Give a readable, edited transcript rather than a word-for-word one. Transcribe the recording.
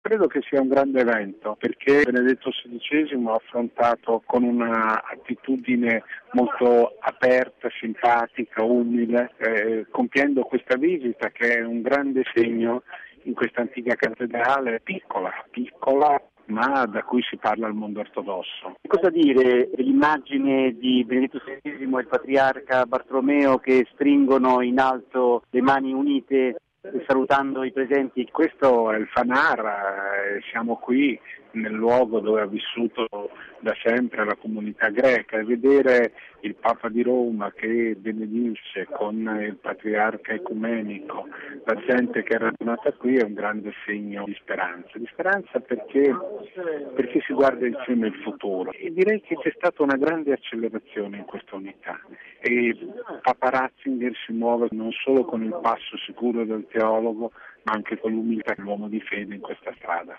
credo che sia un grande evento perché Benedetto XVI ha affrontato con una attitudine molto aperta, simpatica, umile, compiendo questa visita che è un grande segno in questa antica cattedrale piccola, ma da cui si parla al mondo ortodosso. Cosa dire dell'immagine di Benedetto XVI e il patriarca Bartolomeo che stringono in alto le mani unite salutando i presenti? Questo è il Fanar, siamo qui nel luogo dove ha vissuto da sempre la comunità greca e vedere il Papa di Roma che benedice con il patriarca ecumenico la gente che è radunata qui è un grande segno di speranza perché si guarda insieme il futuro e direi che c'è stata una grande accelerazione in questa unità e Papa Ratzinger si muove non solo con il passo sicuro del teologo ma anche con l'umiltà dell'uomo di fede in questa strada.